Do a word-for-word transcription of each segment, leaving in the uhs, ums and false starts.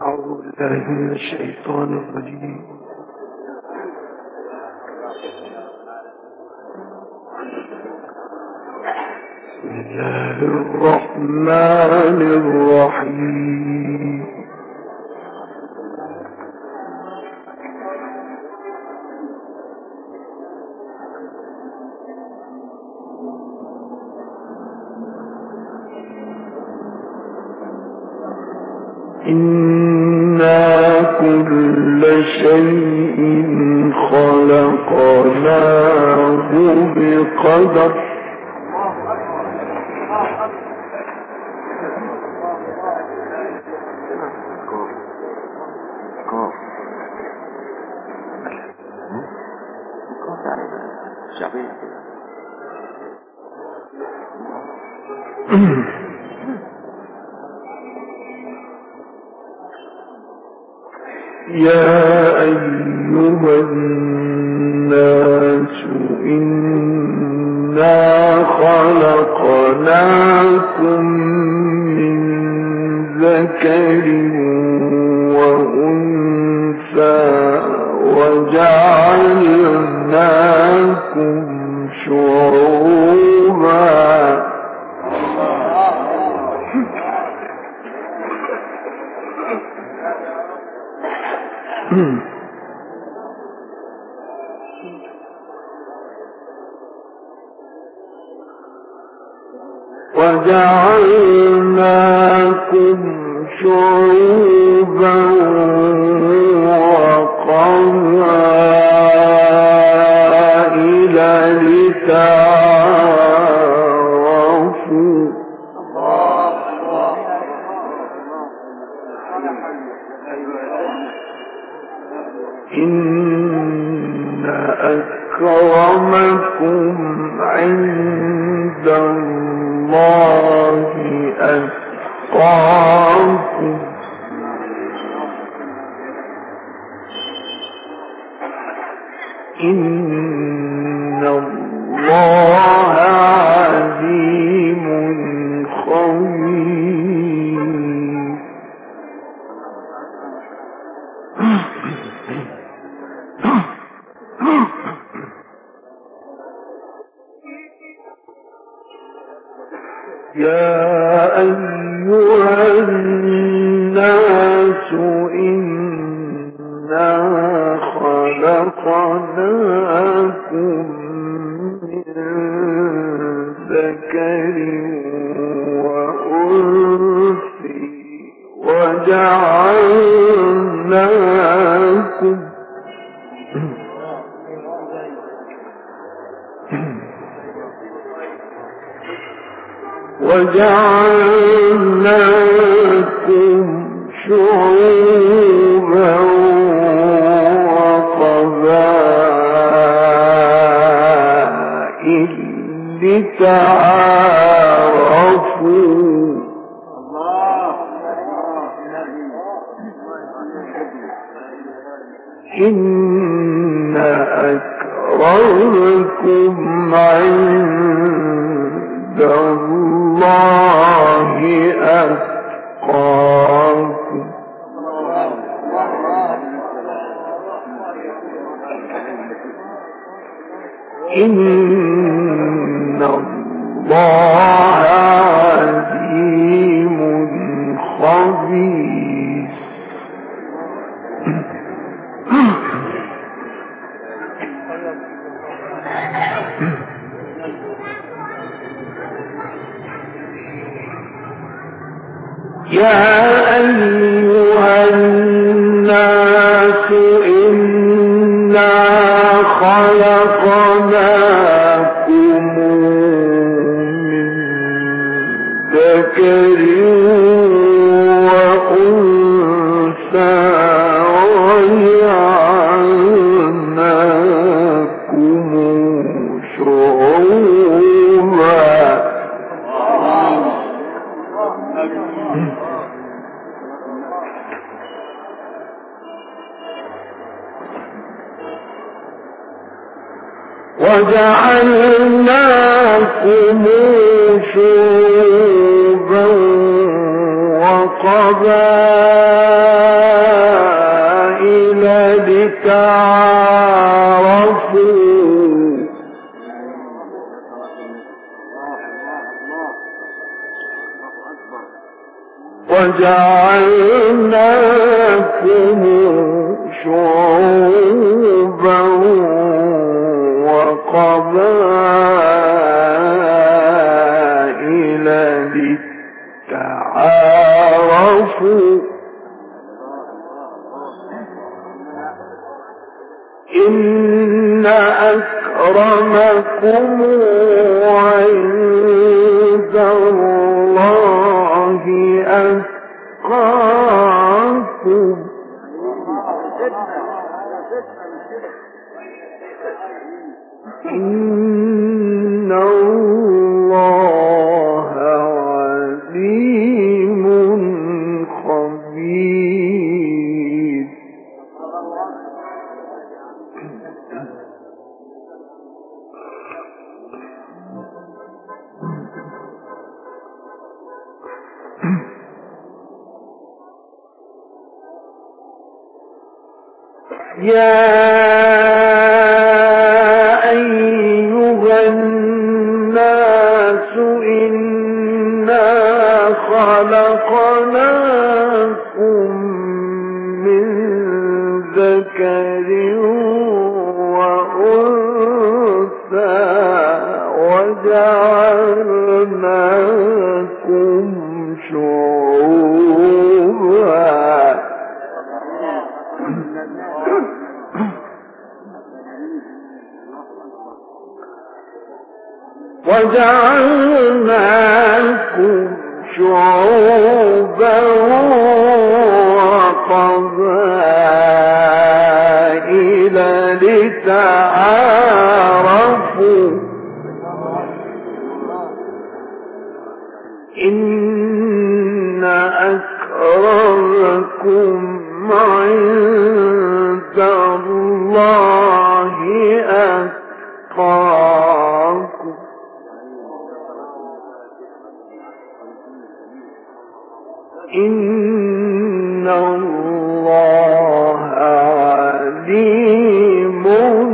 بالله من الشيطان الرجيم. بسم الله الرحمن الرحيم. إنا كل شيء خلقناه بقدر. يا أيها الناس إنا خلقناكم من ذكر وأنثى وجعلناكم شعوبا وجعلناكم شعوبا وقبائل لتعارفوا. إن أكرمكم عند الله أتقاكم. إن الله عليم خبير. يا أيها الناس إنا خلقناكم من ذكر وأنثى وجعلناكم وجعلناكم شعوبا وقبائل لتعارفوا. إن أكرمكم عند الله أتقاكم. إن الله عليم خبير. يا أيها الناس إنا خلقناكم من ذكر وأنثى وجعلناكم شعوبا. وجعلناكم شعوبا وقبائل وجعلناكم شعوبا وقبائل لتعارفوا إن أكرمكم عند الله أتقاكم إن الله عليم خبير. يا أيها الناس إنا خلقناكم من ذكر وأنثى وجعلناكم شعوبا وجعلناكم شعوبا وقبائل لتعارفوا إن أكرمكم عند الله أتقاكم إن الله عليم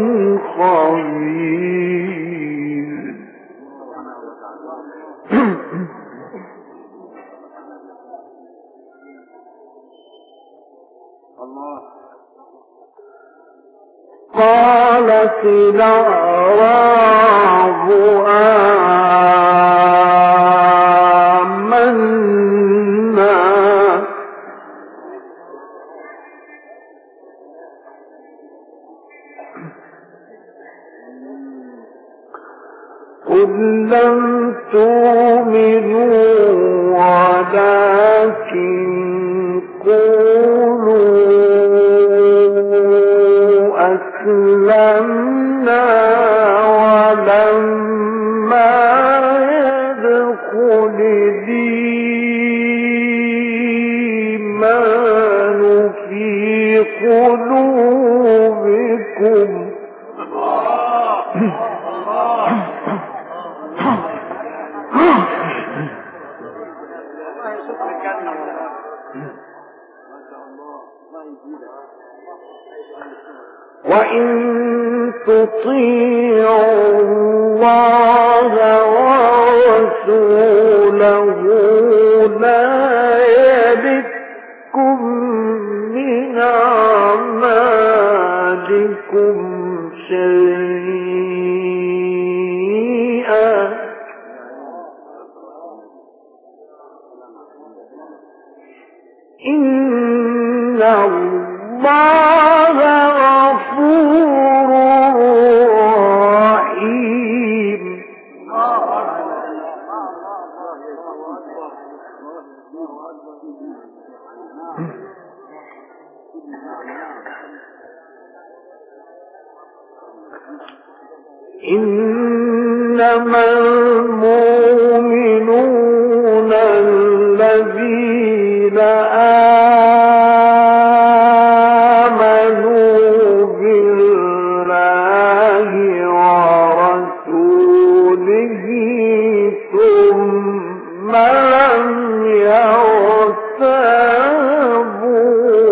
خبير. قالت الأعراب آمنا قل لم تؤمنوا ولكن قولوا أسلمنا ولما يدخل الإيمان في قلوبكم وإن تطيعوا الله ورسوله لا يلدكم من أعمالكم شيئا إن الله غفور رحيم. إنما المؤمنون الذين آمنوا بالله ورسوله ثم لم يرتابوا.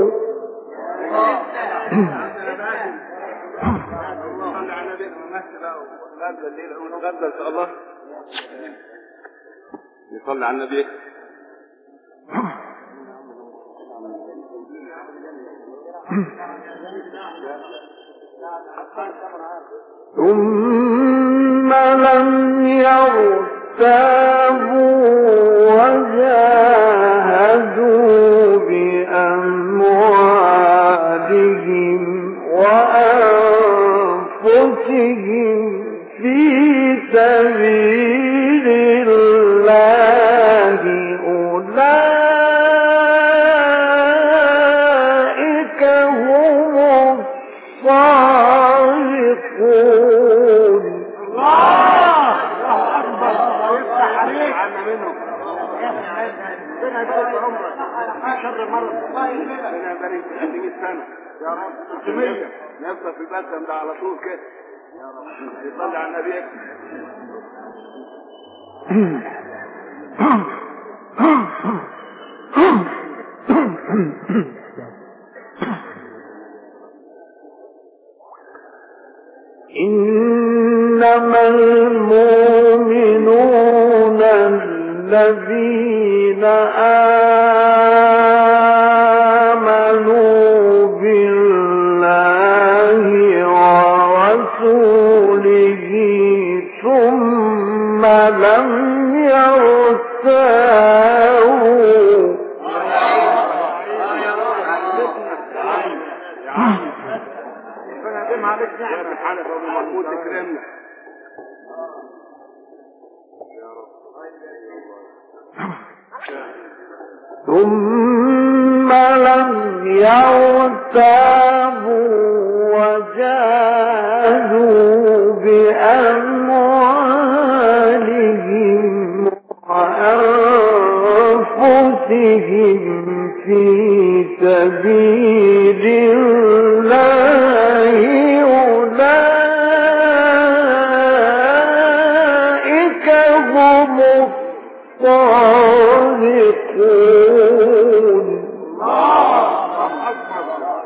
غدا ان شاء الله نصلي على النبي. ثم لم يرتابوا وجاهدوا بأموالهم وأنفسهم في سبيل الله أولئك هم الصادقون. الله أكبر. يفتح عليك عنا منهم. ربنا يبارك في عمرك. ما شر مرض. ربنا يبارك في خمسمية سنة. يا رب. خمسمية. نفسك في البلسم ده على طول كده. يا رب. يصلي على النبي. إنما المؤمنون الذين آمنوا بالله ورسوله ثم لم يرتابوا. عليك نعم الحلف ابو محمود تكرمنا يا رب. ثم لم يرتابوا وجاهدوا بأموالهم وأنفسهم في سبيل الله أولئك هم الصادقون. الله أكبر.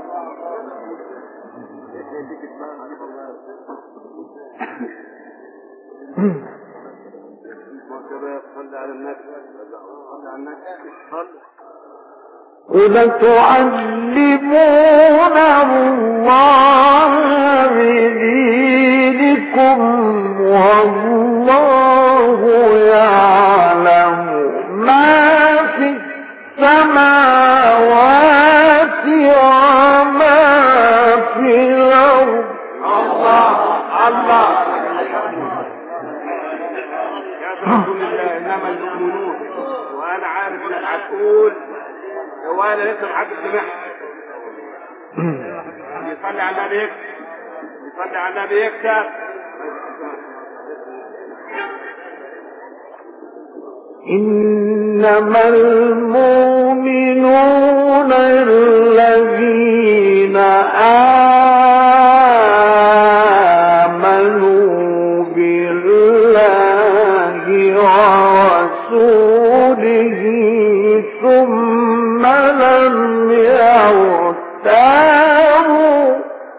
صلى على النبي صلى على النبي قل تعلمون الله بدينكم والله يعلم ما في السماوات وما في الأرض. الله الله يا رسول الله إنما المؤمنون وأنا عارف إنك هتقول وانا لسه محد سمعها. يصلي على النبي يكتب يصلي على النبي يكتب. إنما المؤمنون الذين آمنوا بالله ورسوله ثم لم يرتابوا.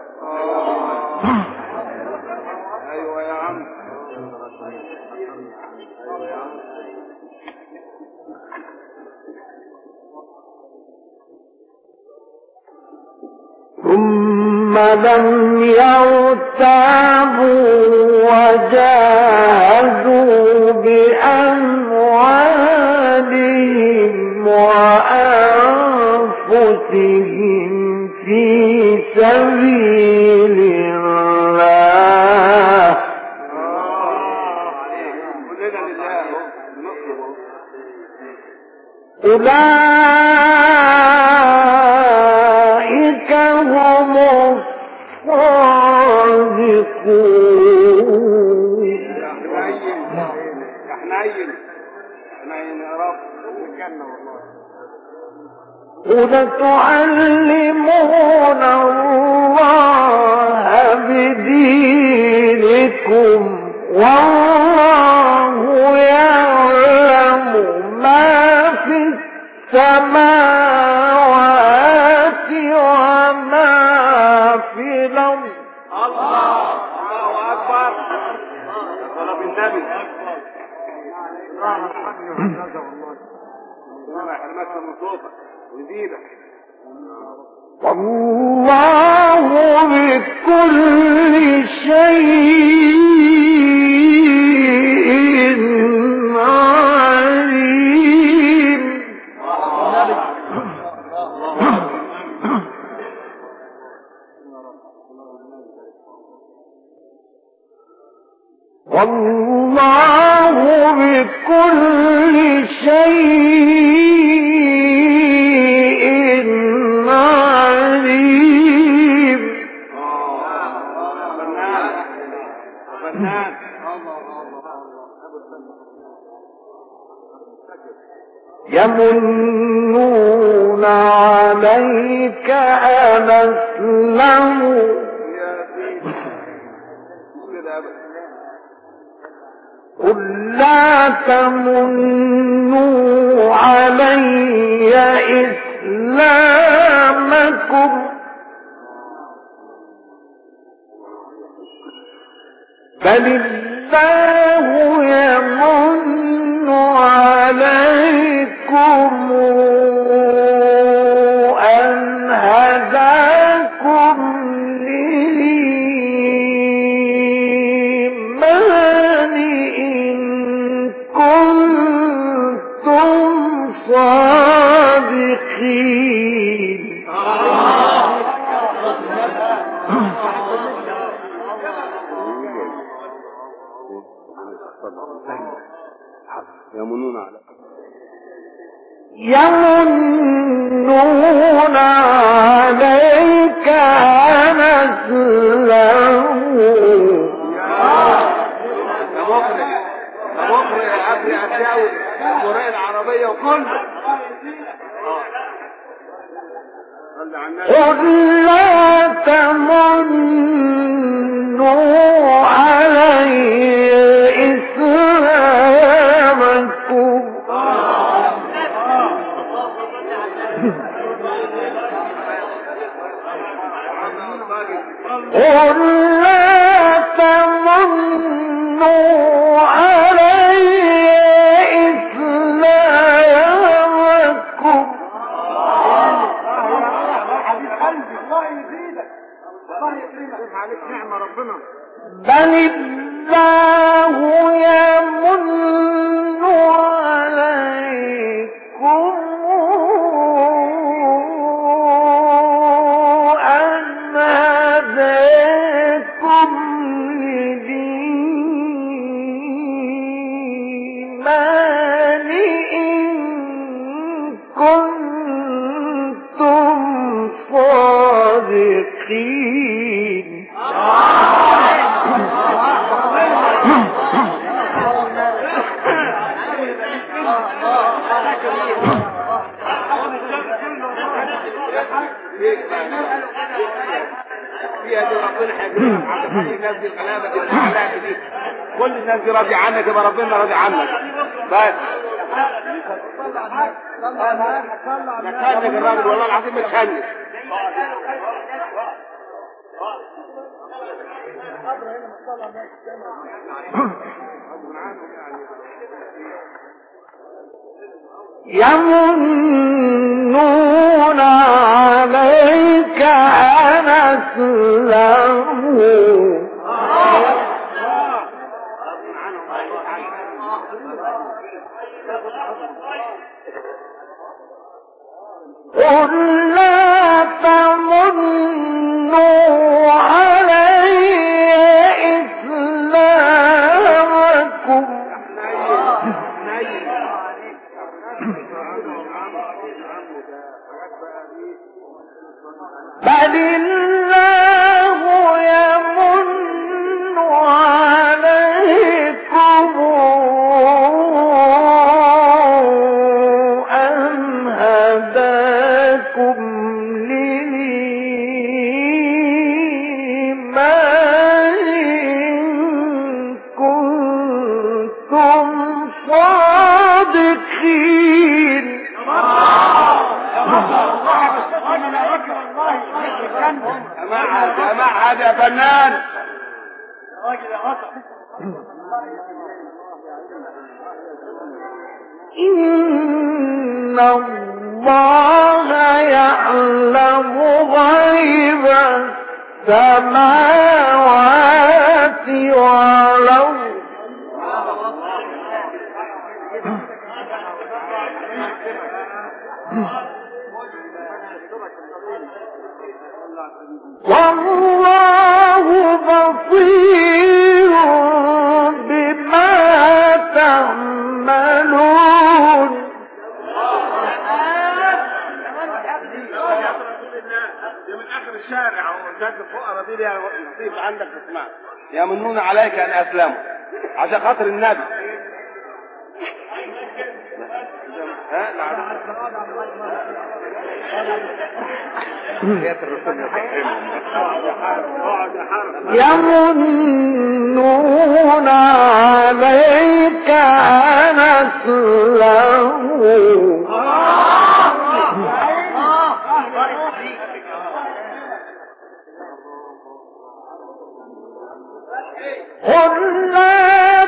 ايوه يا عم. ثم لم يرتابوا وجاهدوا بأموالهم وأنفسهم في سبيل الله. أولئك هم الصادقون. يا حنين حنين يا رب الجنة والله. قل تعلمون الله بدينكم والله يعلم ما في السماوات وما في الأرض. الله الله أكبر. صلاة النبي. الله يحرمك من صوتك ويزيدك. والله بكل شيء عليم. والله بكل شيء عليم. يمنون عليك أن أسلموا قل لا تمنوا علي إسلامكم بل الله يمن عليكم أن هداكم للإيمان إن كنتم صادقين. يمنون عليك يمنون عليك أن أسلموا. ده مقرئ ده مقرئ يا أبي أساوي القراء العربية وكله. قل لا تمنوا علي إسلامكم قل لا تمنوا علي إسلامكم بل الله يمن عليكم أن هداكم للإيمان إن كنتم صادقين. فيها دي ربنا حاجة الناس دي الغلابة دي الأعلاك دي كل الناس دي راضي عنك يبقى ربنا راضي عنك بس نكانك الراجل والله العظيم مش هنك يمنون عليك أن أسلموا قل لا تمنوا علي إسلامكم بل الله يمن عليكم أن هداكم للإيمان إن كنتم صادقين. جماعة هذا يا فنان إن الله يعلم غيب السماوات والأرض والله بصير بما تعملون. دي من اخر الشارع اهو، الناس الفقراء دي ليها نصيب عندك تسمع. يمنون عليك ان اسلموا عشان خاطر النبي. ها يمنون عليك أن أسلموا قل لا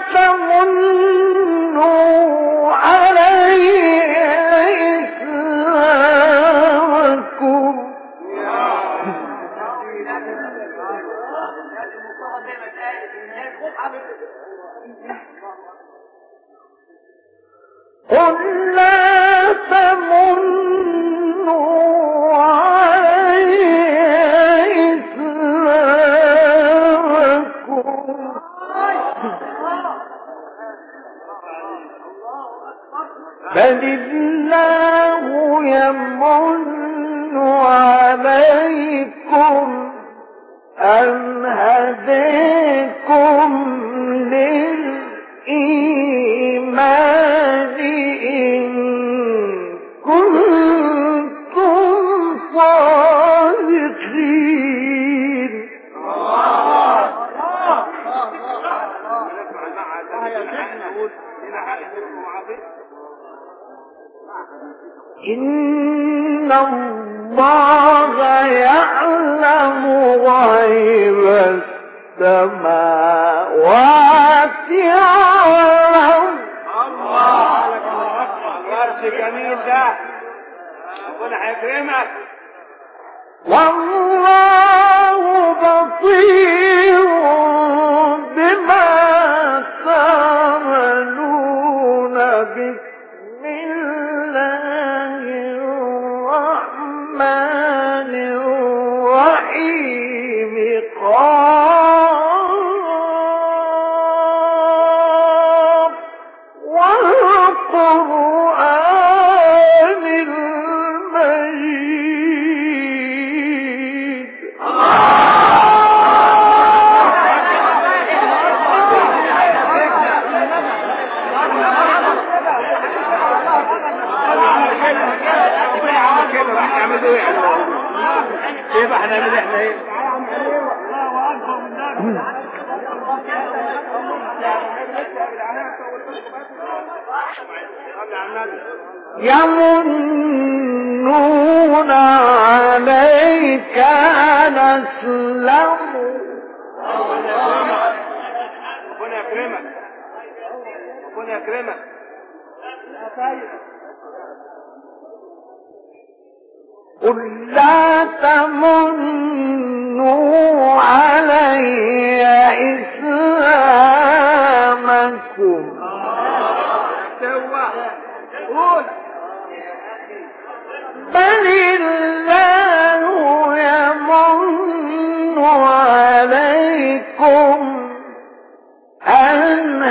تمنوا علي إسلامكم قل لا تمنوا علي إسلامكم بل الله يمن عليكم أن هديكم للإيمان إن كنتم صادقين. إن الله يعلم غيب السماوات والأرض. الله الورش جميل ده، ربنا هيكرمك. والله بصير بما تعملون. بسم الله الرحمن الرحيم. قاف والقرآن المجيد. ايه بقى هنعمل احنا ايه؟ يمنون عليك أن أسلموا. ربنا يكرمك، ربنا يكرمك. قل لا تمنوا علي إسلامكم بل الله يمن عليكم أن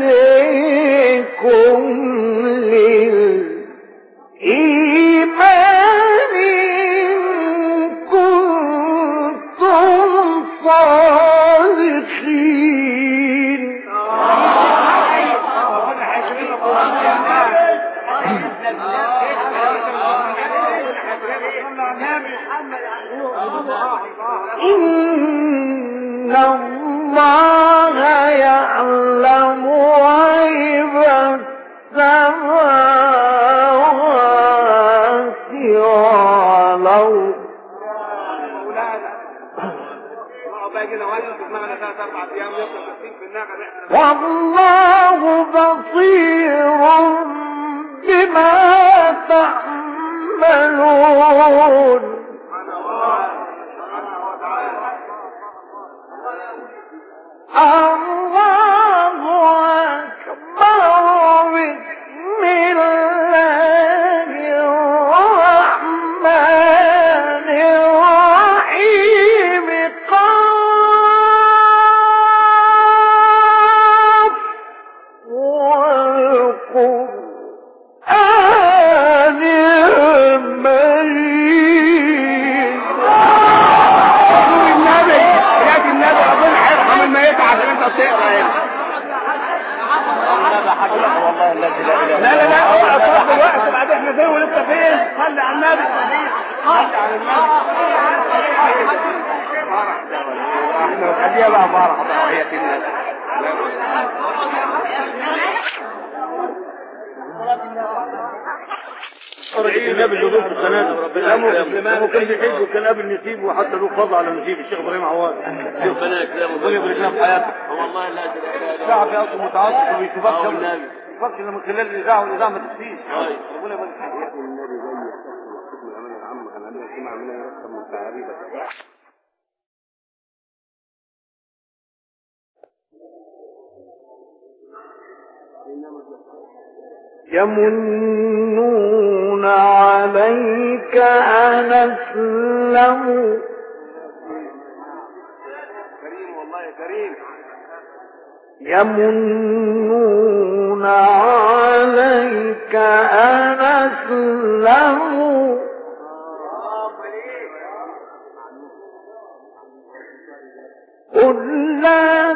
هديكم للإيمان إن كنتم صادقين. إن الله يعلم غيب السماوات والأرض. والله بصير بما تعملون. النبي اللي ضد التنازل وكان بيحج وكان قابل نسيب وحتى له فضل على نسيب الشيخ ابراهيم عواد. شوف انا كلام ربنا يبارك لنا في حياتك. والله لا الشعب اصلا متعصب وما يشوفكش ما يشوفكش الا من خلال الاذاعه والاذاعه ما تكفيش. ربنا يبارك فيك. النبي زي حكم الامانه العامه كان عندنا اجتماع من يرسم من تعريبه. يمنون عليك أن أسلموا كريم والله يا كريم. يمنون عليك أن أسلموا قل لا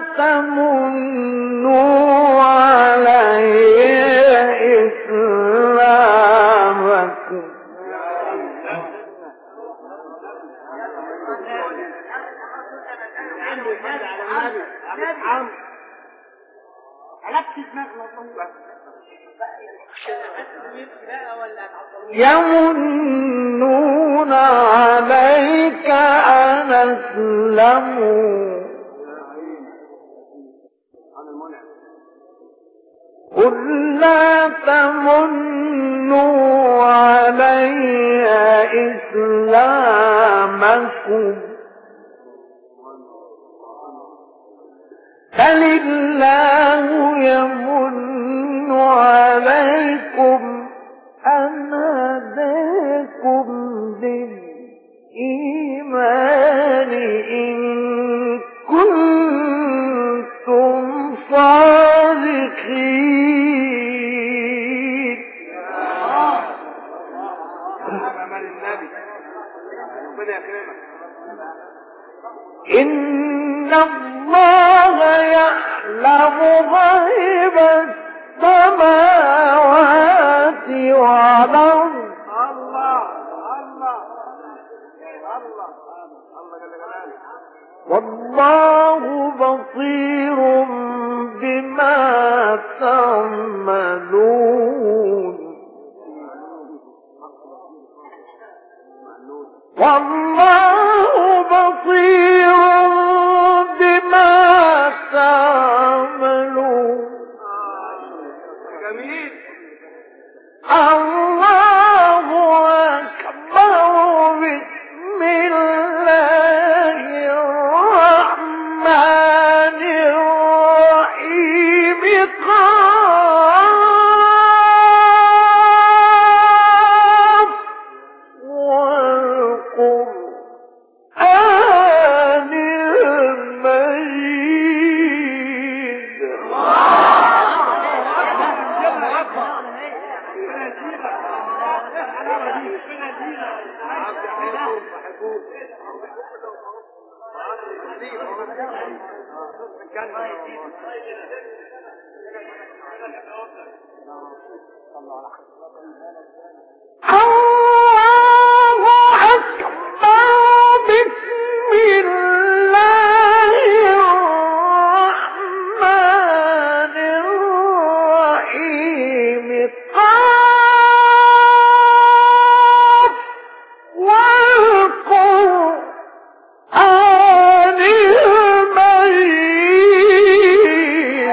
تمنوا علي إسلامكم يمنون عليك أن أسلموا قل لا تمنوا علي إسلامكم بل الله يمن عليكم أن هداكم بالإيمان إن كنتم صادقين. إن الله يعلم غيب السماوات والأرض والله بصير بما تعملون والله بصير بما تعملون. جميل. الله أكبر. بسم الله الرحمن الرحيم. قاف والقرآن المجيد. الله أكبر. بسم الله الرحمن الرحيم. قاف والقرآن المجيد.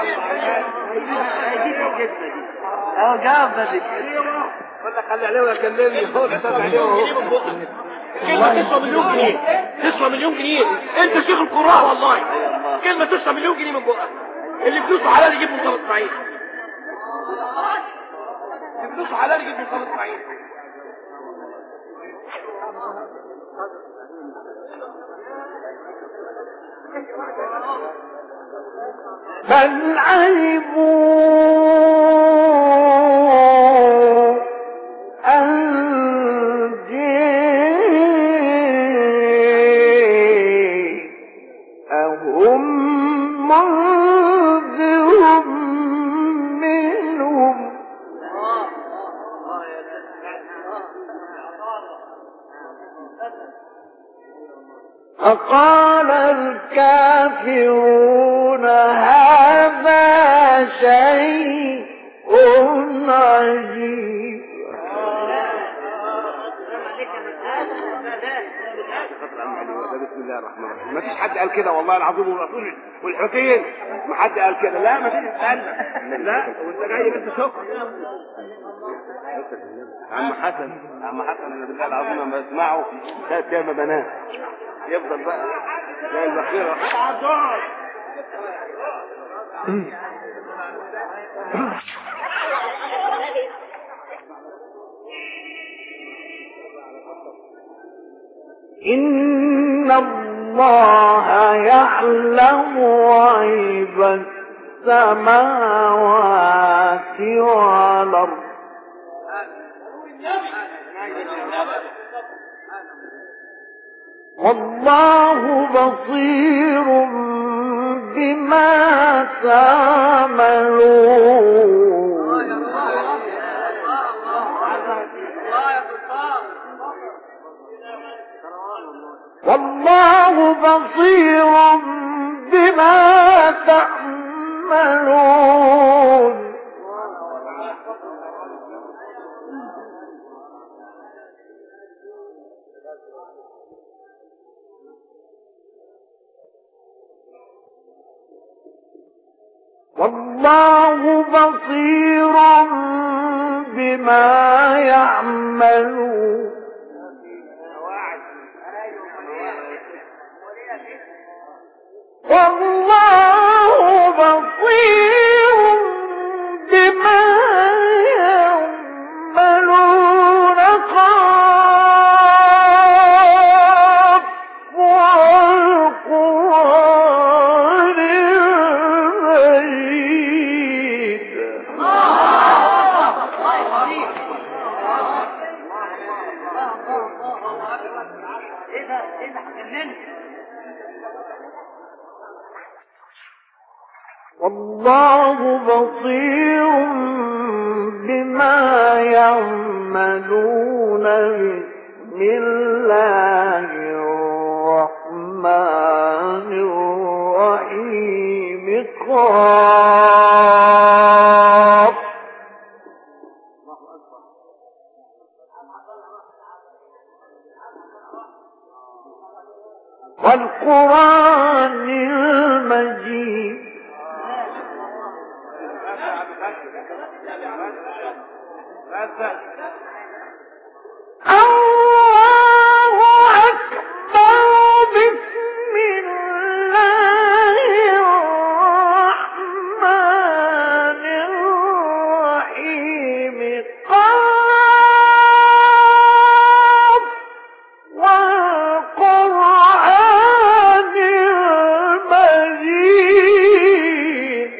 اه جامده دي ولا خلي عليه ويكلمني هو كتب عليه كلمة تسوى مليون جنيه تسوى مليون جنيه انت شيخ القراء والله كلمة تسوى مليون جنيه من بقى اللي فلوسه حلال يجيب مصطفى اسماعيل اللي فلوسه حلال يجيب مصطفى اسماعيل بل علموا أن جاءهم منذر منهم فقال الكافرون هذا شيء عجيب. بسم الله الرحمن الرحيم. ما فيش حد قال كده والله العظيم والرسول والحسين ما حد قال كده. لا ما فيش قال لا وانت جاي بس شكر عم حسن عم حسن انا بالله العظيم لما بسمعه ثلاث ايام ما بنام يفضل بقى زي البخيره إن الله يعلم غيب السماوات والأرض والله بصير بما تعملون. والله بصير بما تعملون. والله بصير بما يعملون. والله بصير بما يعملون. قاف والقرآن المجيد. ايه ده ايه ده هتجنني. والله بصير بما يعملون. بسم الله الرحمن الرحيم. قاف والقرآن المجيد. الله أكبر. بسم الله الرحمن الرحيم. قاف والقرآن المجيد.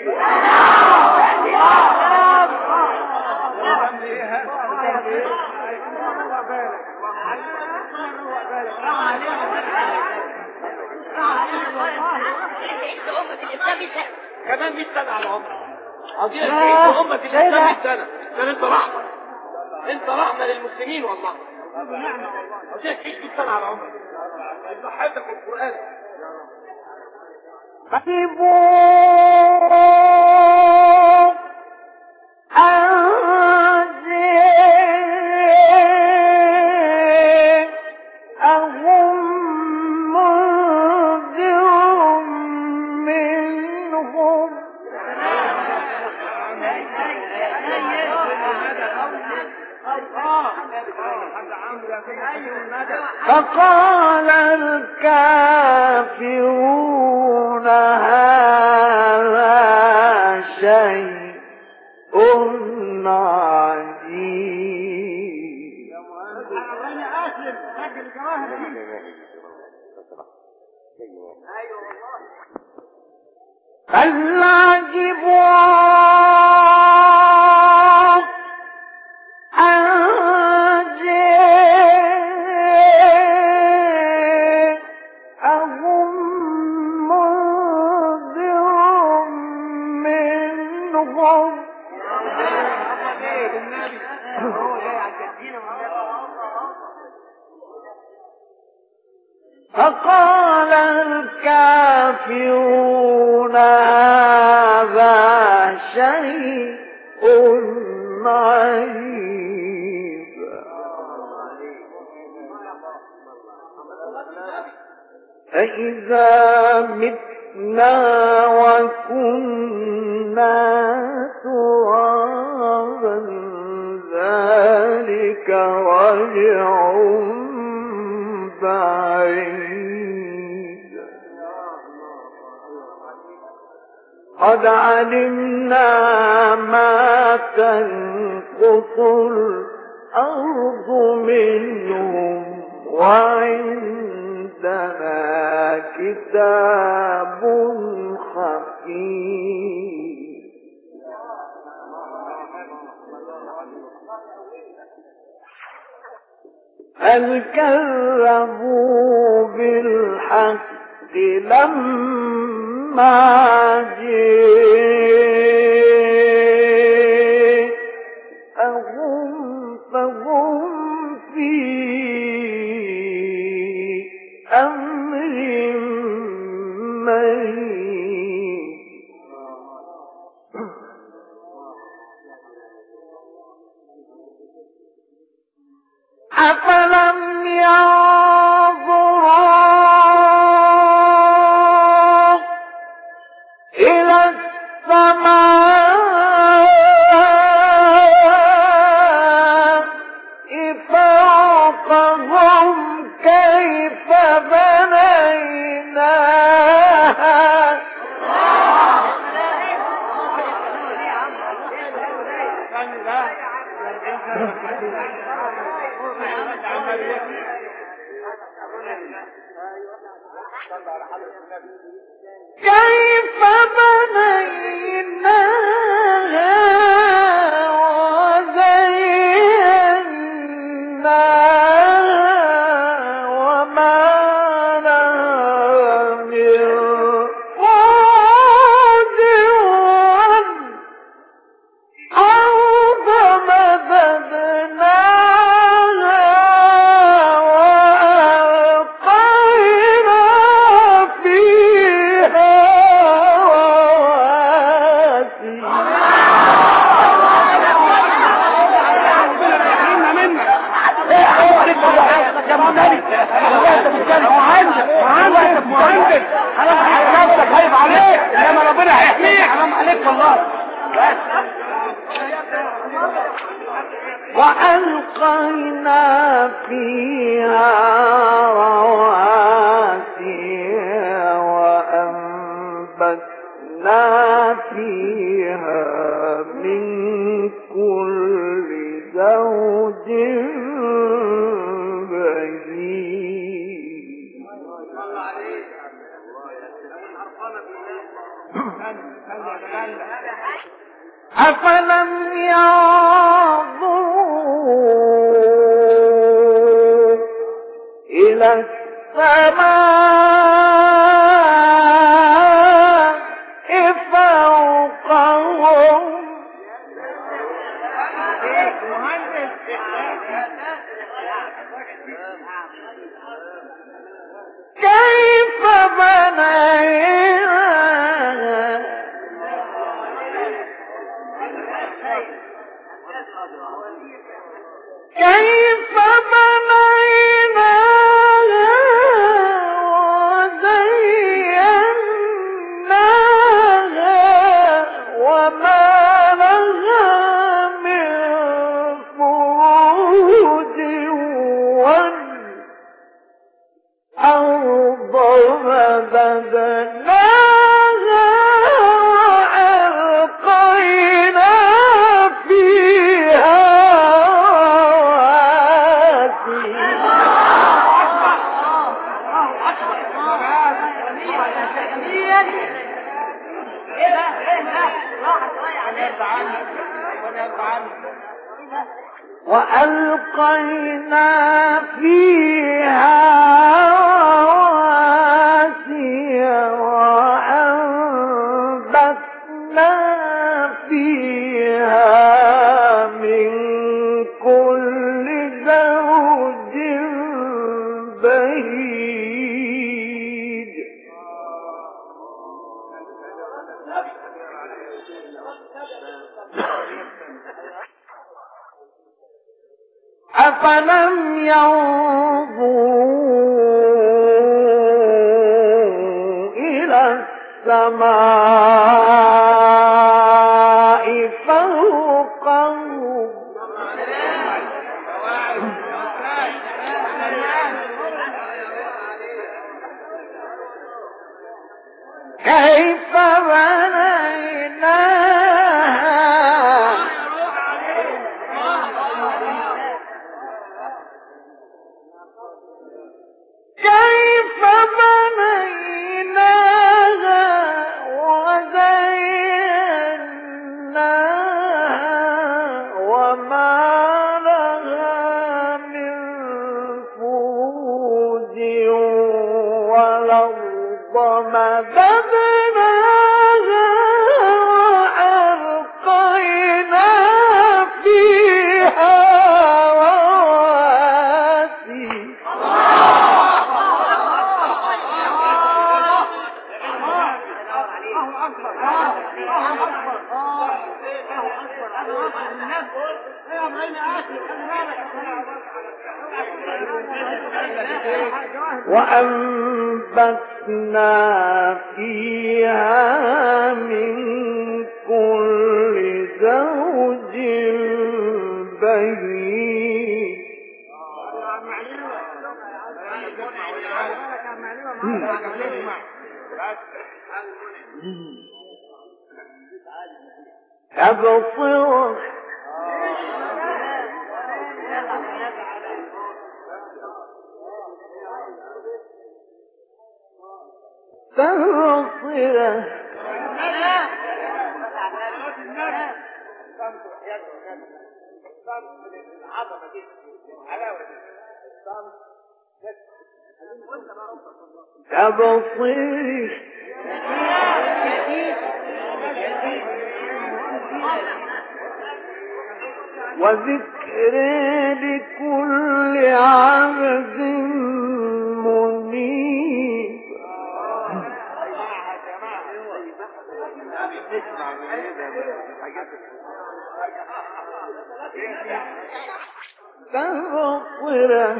كمان مية سنة على عمرك قضية ايه أمة الإسلام مية سنة كان انت رحمة انت رحمة للمسلمين والله قضية تعيش مية سنة على عمرك انت حياتك القرآن أهم منذر منهم فقال الكافرون هذا شيء عجيب. بل عجبوا أن جاءهم منذر منهم فقال الكافرون هذا شيء عجيب. فإذا متنا وكنا ترابا ذلك رجع بعيد. قد علمنا ما تنقص الأرض منهم وعندنا كتاب حفيظ. هل كذبوا بالحق لما جاءهم فهم في أمر مريض. أفلم ينظروا إلى السماء فوقهم كيف بنيناها كيف بنيناها وزيناها وما لها من قادر أرض مددناها وألقينا فيها رواسي. مهندس خلاص نفسك خايف عليك انما ربنا هيحميك. حرام عليك والله. وألقينا فيها رواسي وأنبتنا فيها من كل زوج بهيج. أفلم ينظروا إلى السماء فوقهم كيف بنيناها كيف بنيناها وزيناها وما لها من فروج مددناها وألقينا فيها وألقينا فيها رواسي وأنبتنا فيها من كل زوج بهيج أفلم ينظروا إلى السماء فوقهم كيف بنيناها كيف بنيناها وزيناها وما لها من فروج والأرض مددناها وألقينا فيها رواسي وأنبتنا فيها من كل زوج بهيج تبصر تبصر تبصر وذكر لكل عبد منيب تبصرة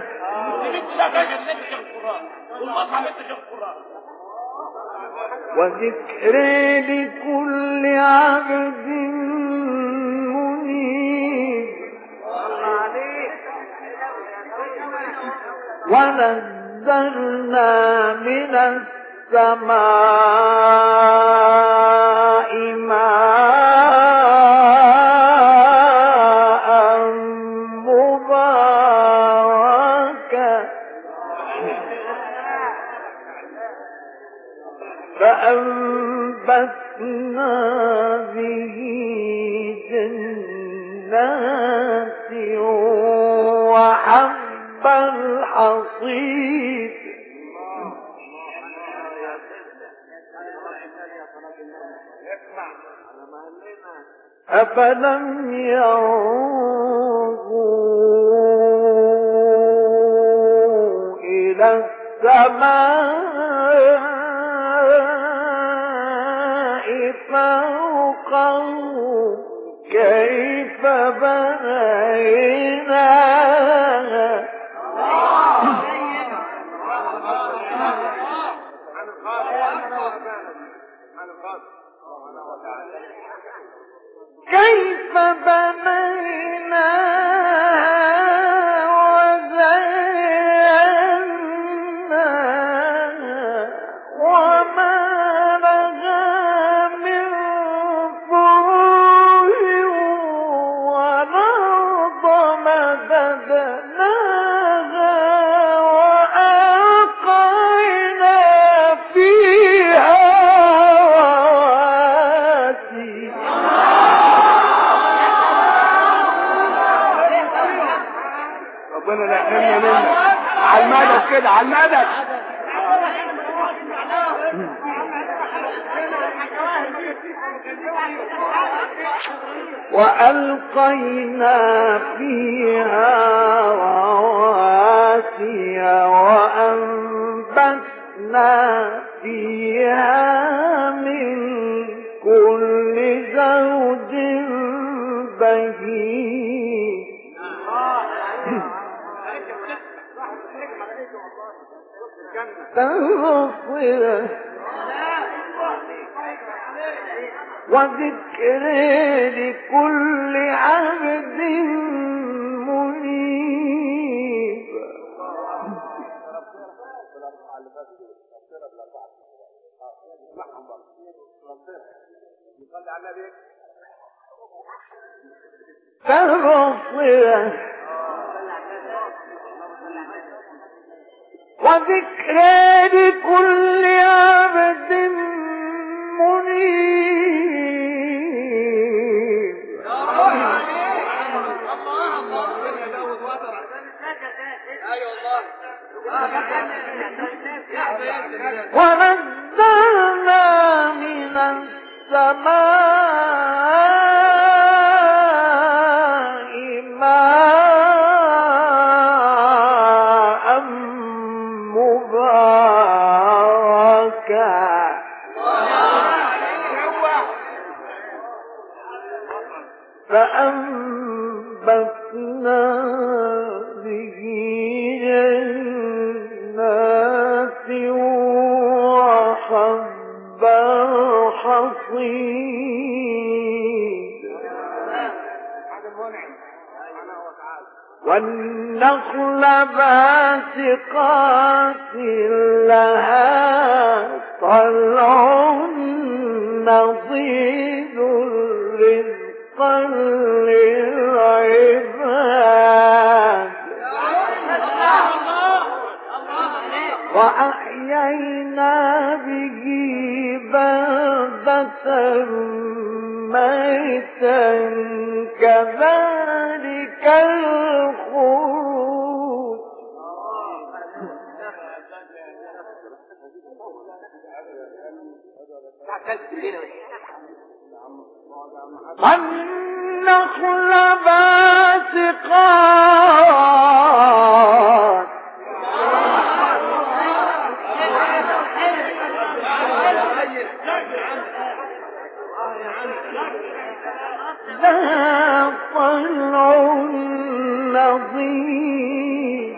وذكر لكل عبد منيب ونزلنا من السماء ماء مباركا فأنبتنا به جنات وحب الحصيد أفلم ينظروا إلى السماء فوقهم كيف بنيناها كيف بنيناها وزيناها على المدد. وألقينا فيها رواسي وأنبتنا فيها من كل زوج بهيج تبصرة وذكر لكل عبد منيب. تبصرة وذكر لكل عبد منيب. ونزلنا من السماء ماء مباركا فأنبتنا به جنات وحب الحصيد والنخل باسقات لها طلع نضيد رزقا للعباد وأحيينا به بلدة ميتا كذلك الخروج. والنخل باسقات لها طلع نضيد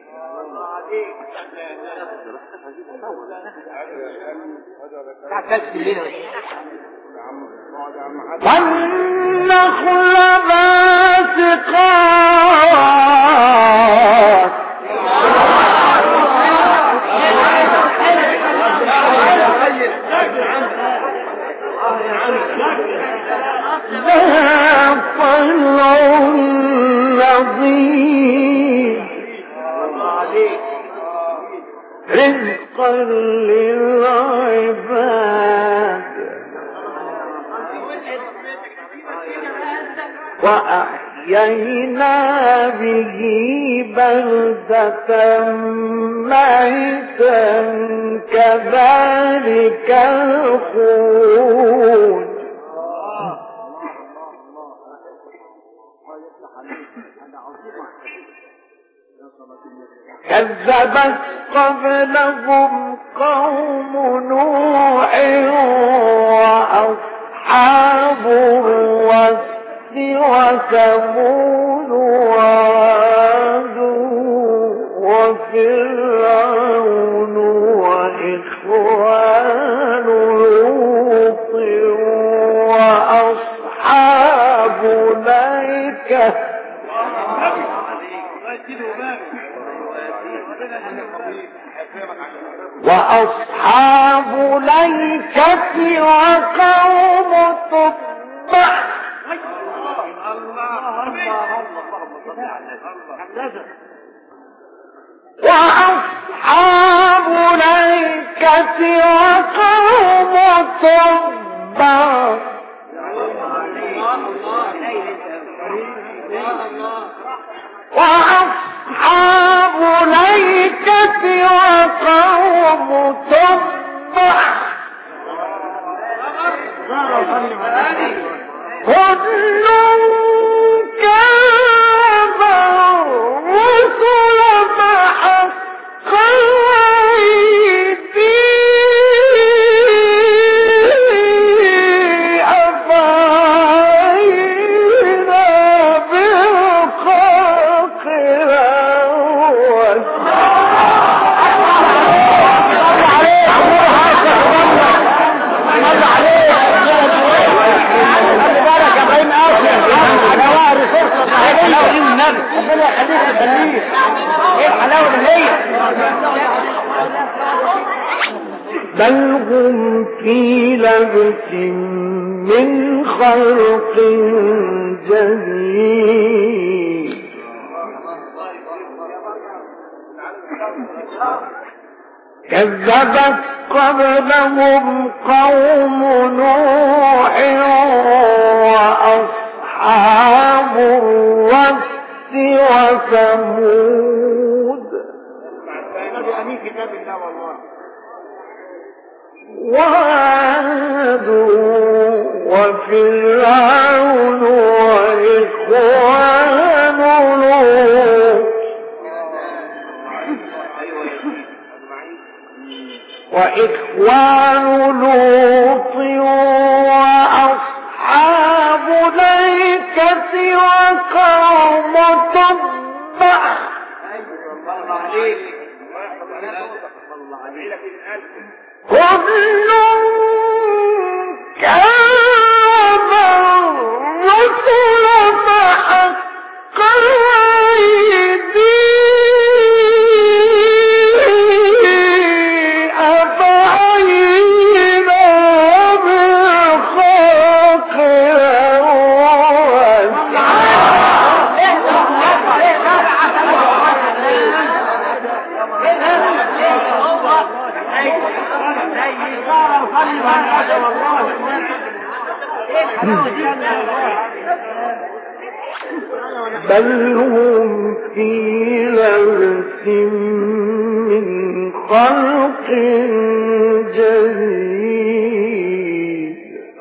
والنخل باسقات لها طلع نضيد رزقا للعباد وأحيينا به بلدة ميتا كذلك الخروج. كذبت قبلهم قوم نوح وأصحاب الرس وثمود وعاد وفرعون وإخوان لوط وأصحاب الأيكة وأصحاب الأيكة وقوم تبع وأصحاب الأيكة وقوم تبع وأصحاب الأيكة وقوم تبع كل كذب الرسل فحق الوعيد أفعينا بالخلق الأول. ربنا يخليك يخليك. ايه الحلاوه اللي هي؟ بل هم في لبس من خلق جديد. كذبت قبلهم قوم نوح وأصحاب الرس وثمود وعاد وفرعون وإخوان لوط وإخوان لوط وأصحاب الأيكة وقوم تبع كل كذب الرسل فحق الوعيد أفعينا بالخلق الأول. بل هم في لبس من خلق جديد.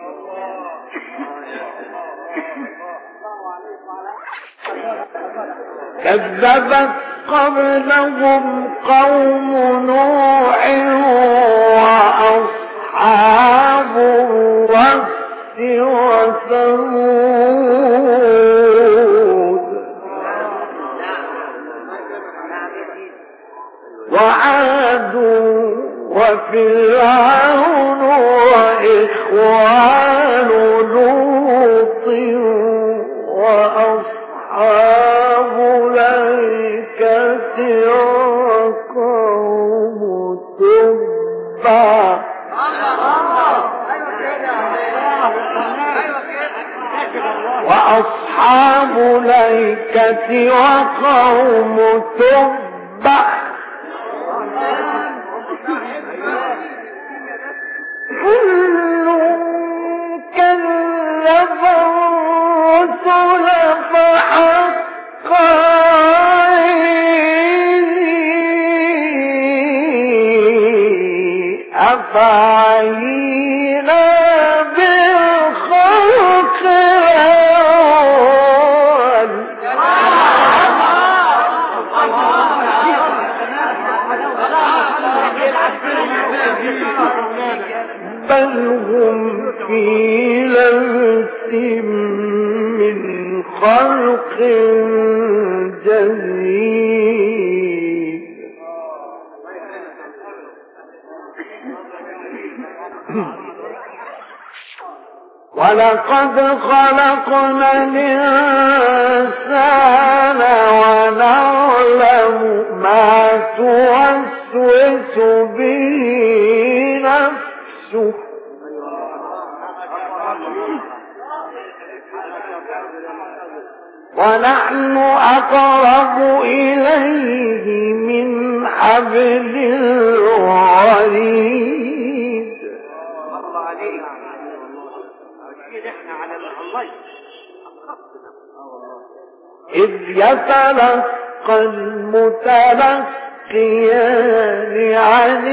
كذبت قبلهم قوم نوح وأصحاب الرس وثمود وعاد وفرعون وإخوان لوط وأصحاب الأيكة وقوم تبع وأصحاب الأيكة وقوم تبع كل كذب الرسل فحق عيني أفعينا بالخلق الأول. بل هم في لبس من خلق جديد. ولقد خلقنا الإنسان ونعلم ما توسوس به نفسه ونحن أقرب إليه من حبل الوريد. إذ يتلقى المتلقيان المتلقيان عن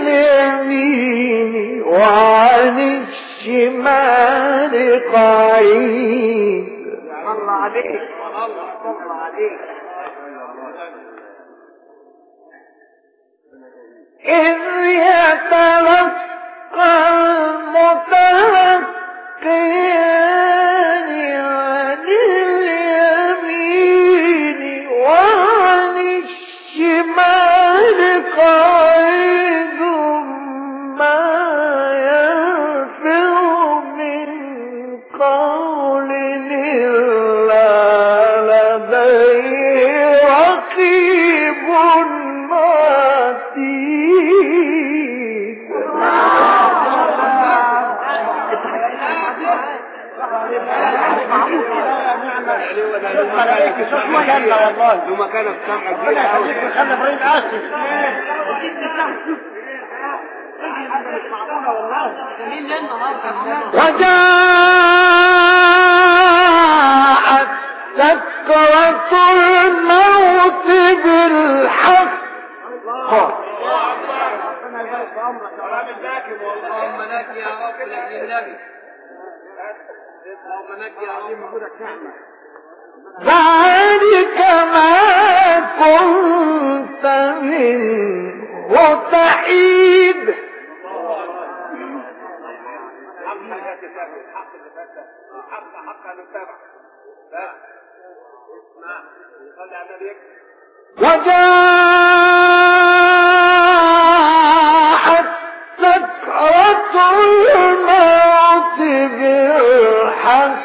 اليمين وعن الشمال قعيد. الله عليك الله عليك. إذ يتلقى المتلقيان عن اليمين وعن الشمال قعيد ما يلفظ من قول إلا لديه رقيب عتيد. والله له مكانه في سمع كبير قوي. خلي ابراهيم اسف. وجاءت سكرة الموت بالحق. اللهم لك يا رب لك النبي. اللهم لك يا رب. ذلك ما كنت منه تحيد. وجاءت سكرة الموت بالحق.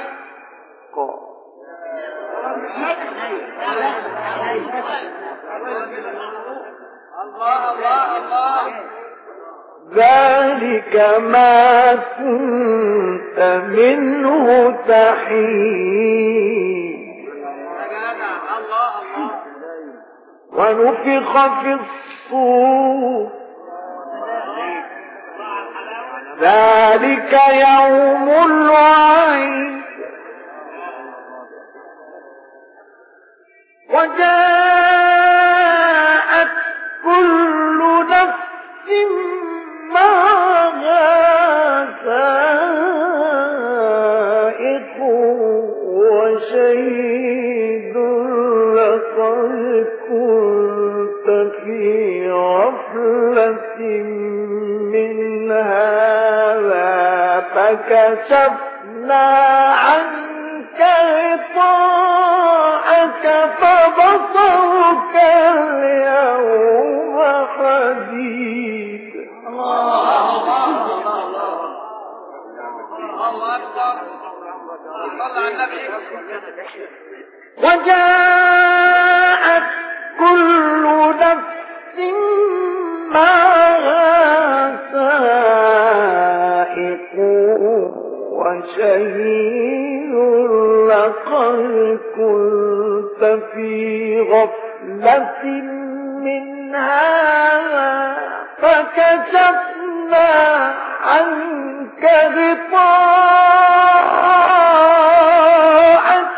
الله الله الله. ذلك ما كنت منه تحيد. الله الله. ونفخ في الصور ذلك يوم الوعيد. وجاءت كل نفس معها سائق وشهيد. لقد كنت في غفلة من هذا فكشفنا عنك غطاءك فبصرك اليوم حديد. الله أكبر. صلى على النبي. وجاءت كل نفس معها سائق وشهيد. لقد كنت في غفلة من هذا فكشفنا عنك غطاءك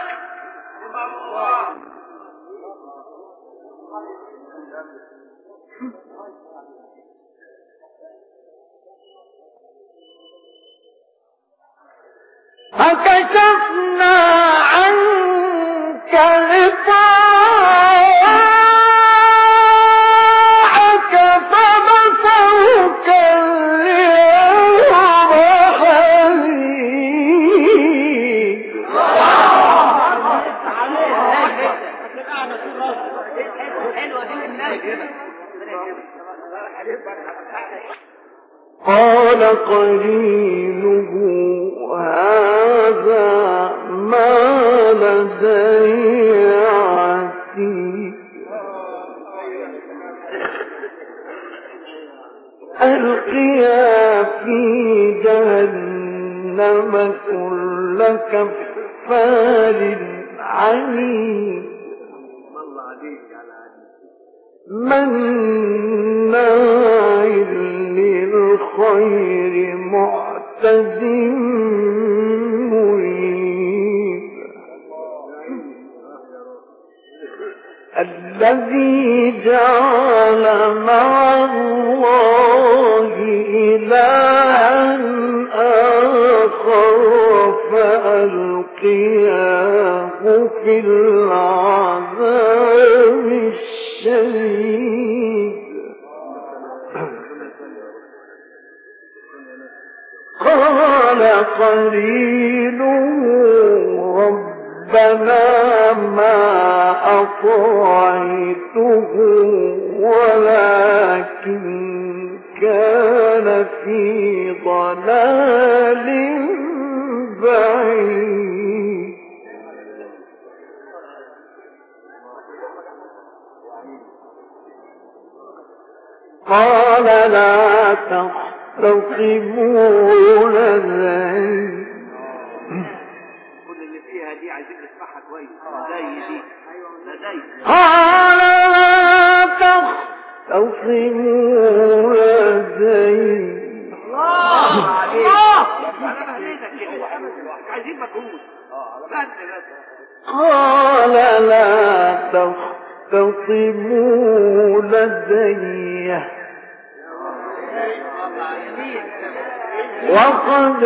فكشفنا عنك غطاءك فبصرك اليوم حديد. قال قرينه هذا ما لدي عتيد. ألقيا في جهنم كل كفار عنيد مناع للخير معتد مريب. الذي جعل قال قرينه ربنا ما أطعته ولكن كان في ضلال بعيد. قال لا تختصموا لدي. كل اللي فيها دي عايزين نسمعها كويس. لدي دي لدي. قال لا تختصموا لدي. الله عليك. عايزين مجهود. قال لا تختصموا لدي وقد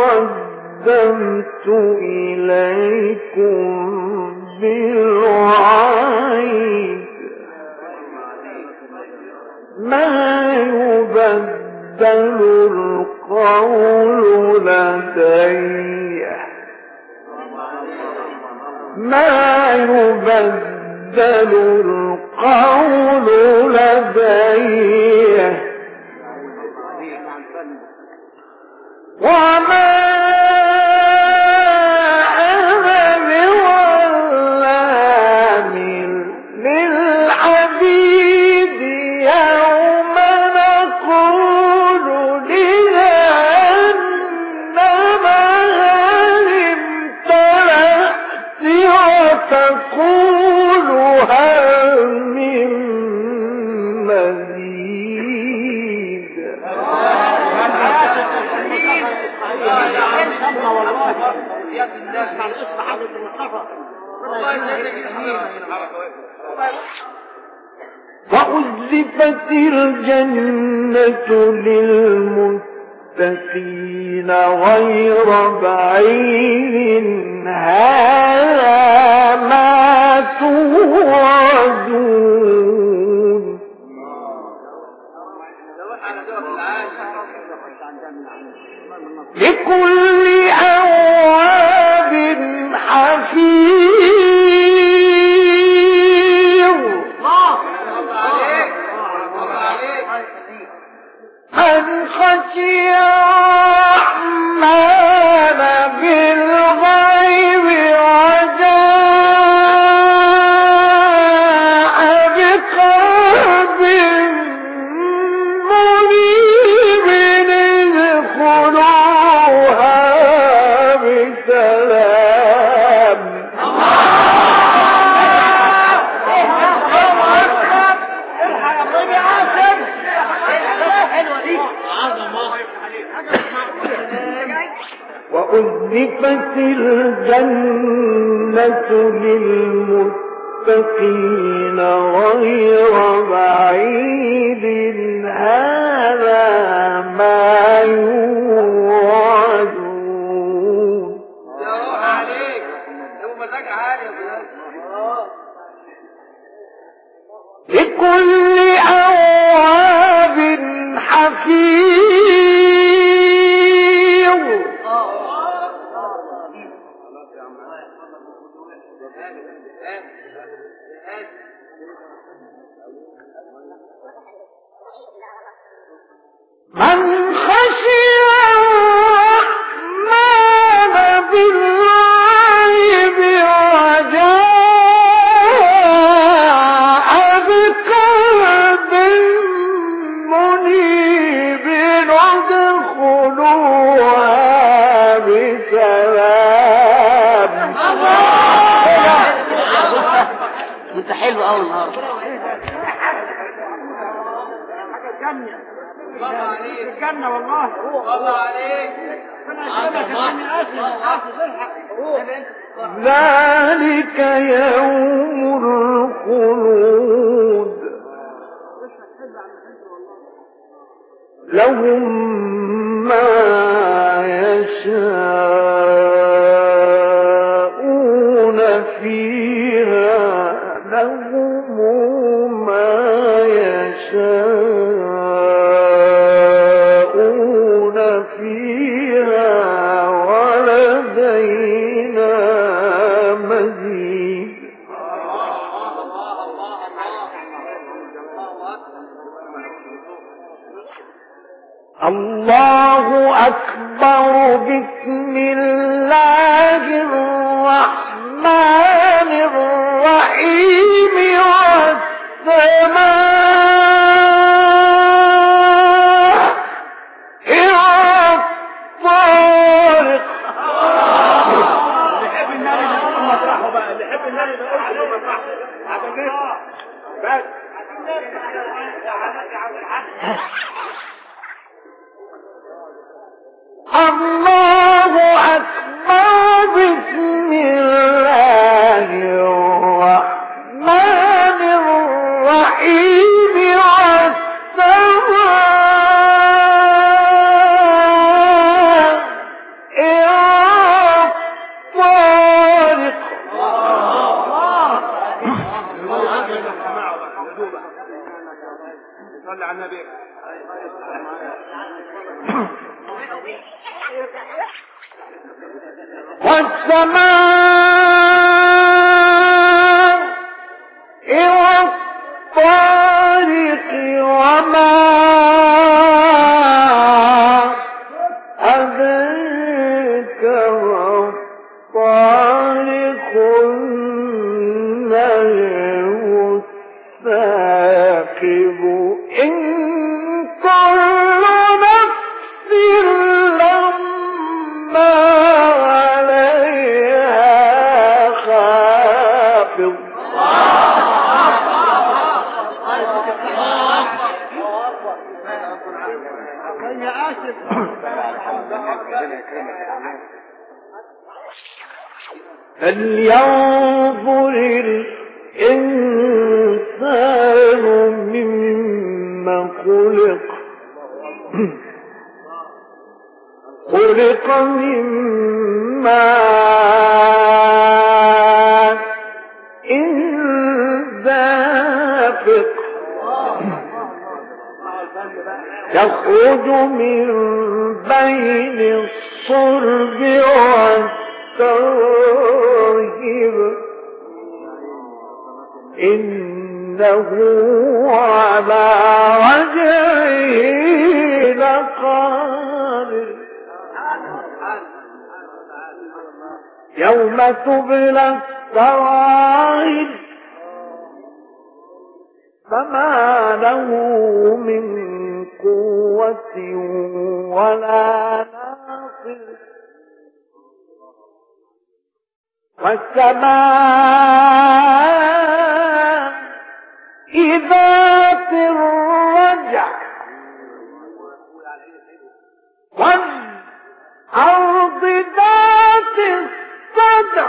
قدمت إليكم بالوعيد ما يبدل القول لدي ما يبدل القول لدي وما أنا بظلام للعبيد يوم نقول لجهنم هل امتلأت وتقول هل من مزيد. وأزلفت الجنة للمتقين غير بعيد هذا ما توعدون. لكل أواب حفيظ من خشي الرحمن بالغيب وجاء بقلب منيب ادخلوها بسلام. وأزلفت الجنة للمتقين غير بعيد هذا ما يوعدون. يا روح عليك ابو مزاج عالي يا لكل أواب حفيظ من خشي الرحمن بالغيب وجاء بقلب منيب ادخلوها بسلام. انت حلو قوي النهارده. الله عليك الجنة والله. الله عليك ذلك يوم الخلود لهم ما يشاءون فيها لهم ما يشاءون فيها الله أكبر. بسم الله الرحمن الرحيم. والسماء والطارق. اللي يحب النبي ده يقول مطرحه بقى، اللي يحب النبي ده يقول مطرحه. بس الله أكبر. بسم الله الرحمن الرحيم. والسماء والطارق. صلي على النبي. والسماء والطارق وما أدريك ما الطارق. النجم الثاقب. إن كل نفس لما عليها خافض. يا آسف. فلينظر الإنسان مما خلق. خلق من ماء دافق يخرج من بين الصلب والترائب. إنه على وجهه لقادر. يوم تبلى السرائر فما له من قوة ولا ناصر. والسماء ذات الرجع والأرض ذات الصدع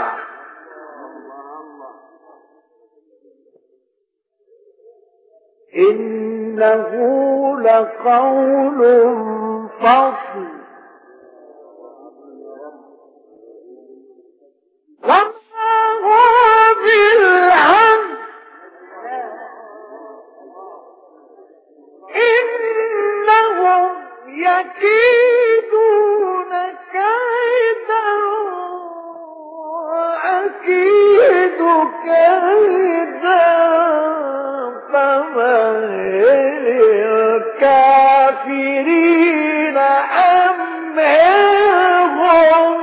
إنه لقول فصل وما هو بالهزل إنهم يكيدون كيدا وأكيد كيدا فمهل الكافرين أمهلهم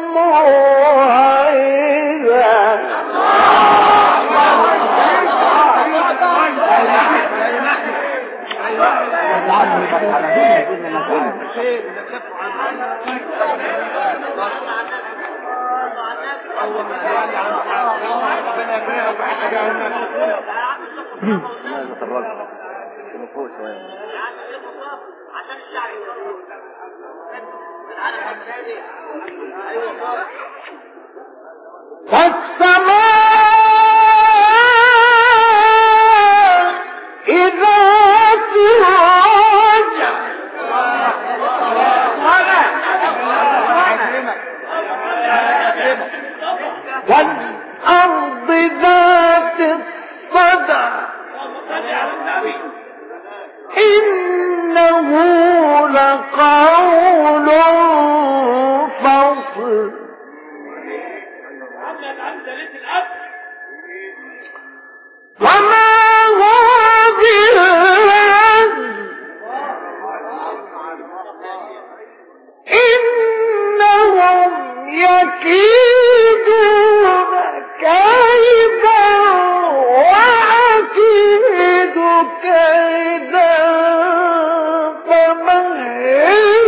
والسماء ذات الرجع والأرض ذات الصدع إنه لقول فصل وما هو بالهزل كيدا فمهل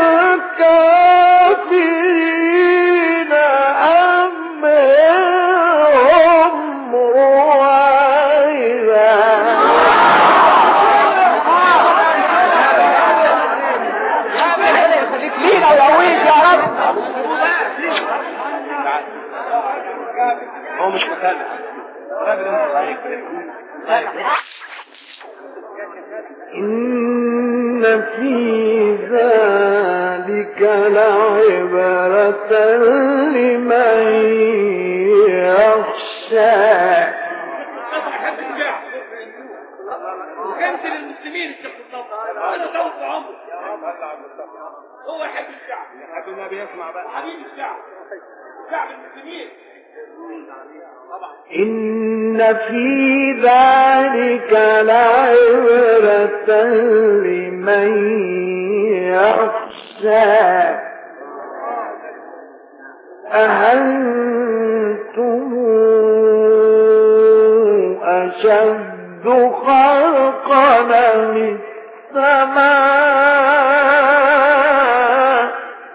الكافرين أمهلهم رويدا. لينا ويويك يا رب. هو مش مكانك. إن في ذلك لعبرة لمن يخشى. كنت للمسلمين الشيخ الصبر انا توقف عمره هو يحب الشعب يحب النبي يسمع بقى حبيب الشعب شعب المسلمين. إن في ذلك لعبرة لمن يخشى. أأنتم أشد خلقا من السماء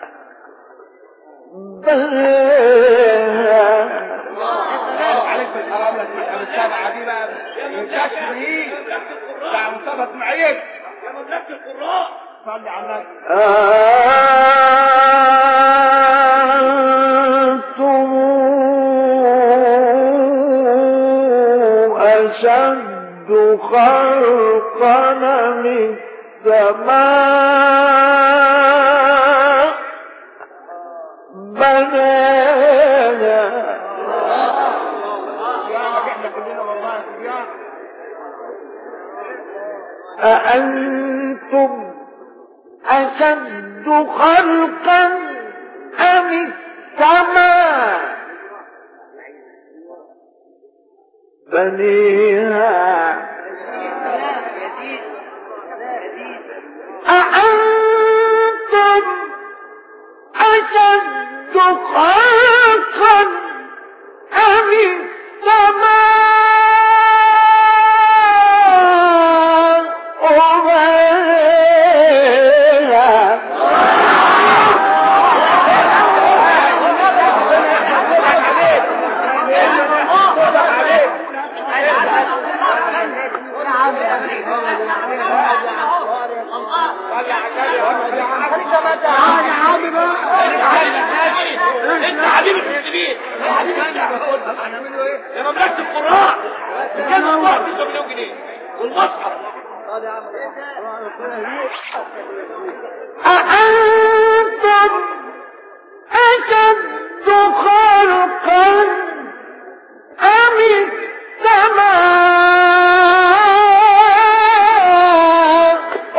بناها. عليك بالحرام لك السبعة دي بقى يكشف ايه بتاع مصابة معيد يا مملكة القراء صلي على النبي. أنتم أشد خلقا من السماء بناها. أأنتم أشد خلقا أم السماء بنيها. أأنتم أشد خلقا أم السماء انت حبيب المسلمين يا مملكة القراء كان الله تسعة مليون جنيه والمصحف. أأنتم أشد خلقا أم السماء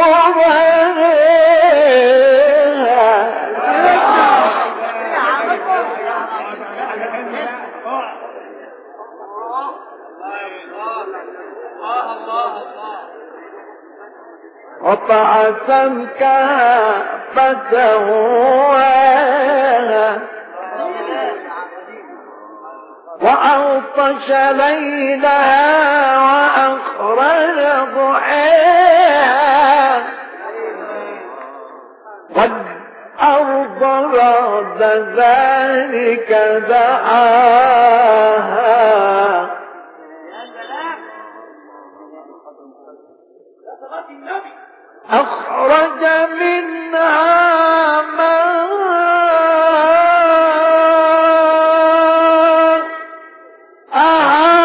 قطع سمكها فسواها وأغطش ليلها وأخرج ضحاها والأرض بعد ذلك دعاها أخرج منها ماءها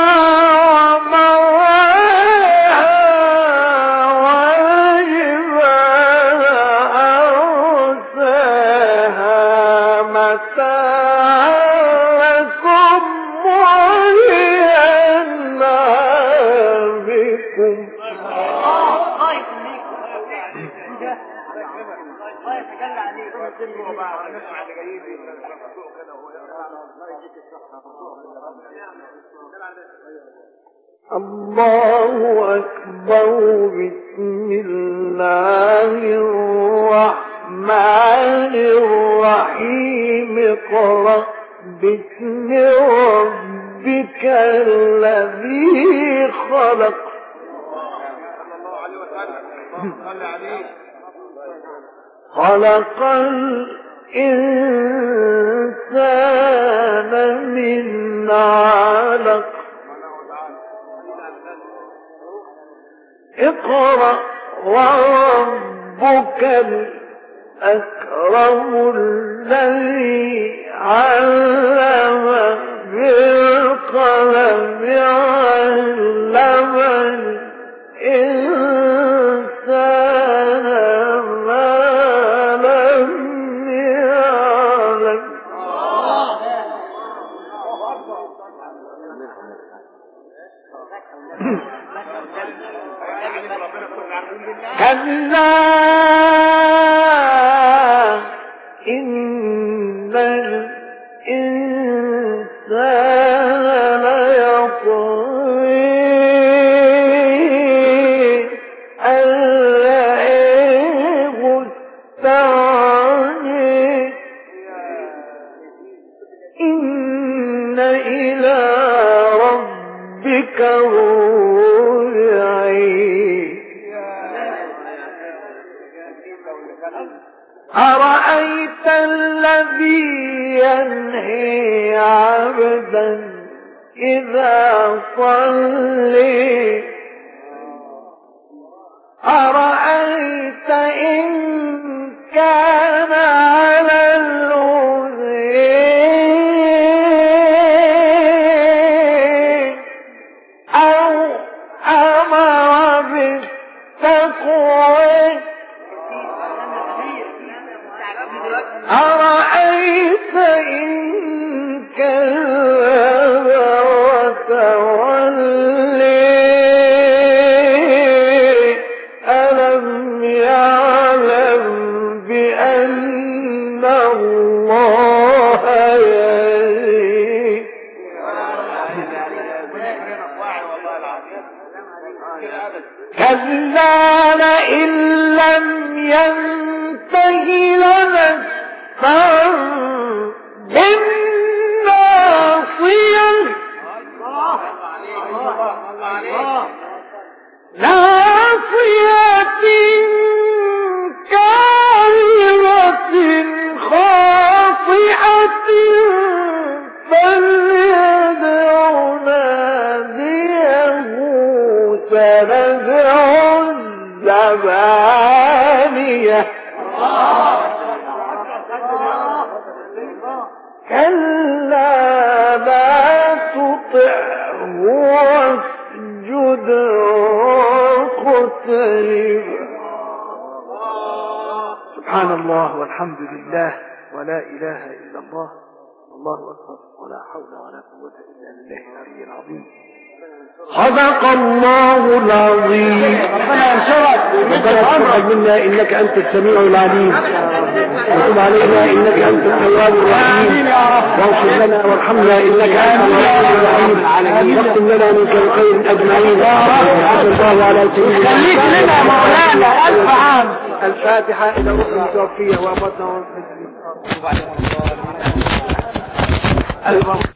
ومرعاها والجبال أرساها متاعا لكم ولأنعامكم. الله أكبر. بسم الله الرحمن الرحيم. اقرأ باسم ربك الذي خلق خلق الإنسان من علق اقرأ وربك الأكرم الذي علم بالقلم علم الإنسان ما لم يعلم كلا إن الإنسان ليطغي أن رآه استغنى إن إلى ربك الرجعى أرأيت الذي ينهي عبدا إذا صلي أرأيت إن كان على الهدى أو أمر بالتقوى أرأيت إن كذب وتولي ألم يعلم بأن الله يرى كلا لئن لم ينته لنسفعا بالناصية ناصية كاذبة خاطئة فليدع ناديه سندع الزبانية كلا لا تطعه واسجد واقترب. سبحان الله والحمد لله ولا إله إلا الله الله أكبر ولا حول ولا قوة إلا بالله العلي العظيم. صدق الله العظيم. ربنا ينصرك ربنا يتقبل منا انك انت السميع العليم وتب علينا انك انت التواب الرحيم واغفر لنا وارحمنا انك انت الغفور الرحيم واختم لنا منك الخير اجمعين. صلى الله على سيدنا خليك لنا مولانا الف عام. الفاتحه الى روح المتوفيه وامواتنا والمسلمين.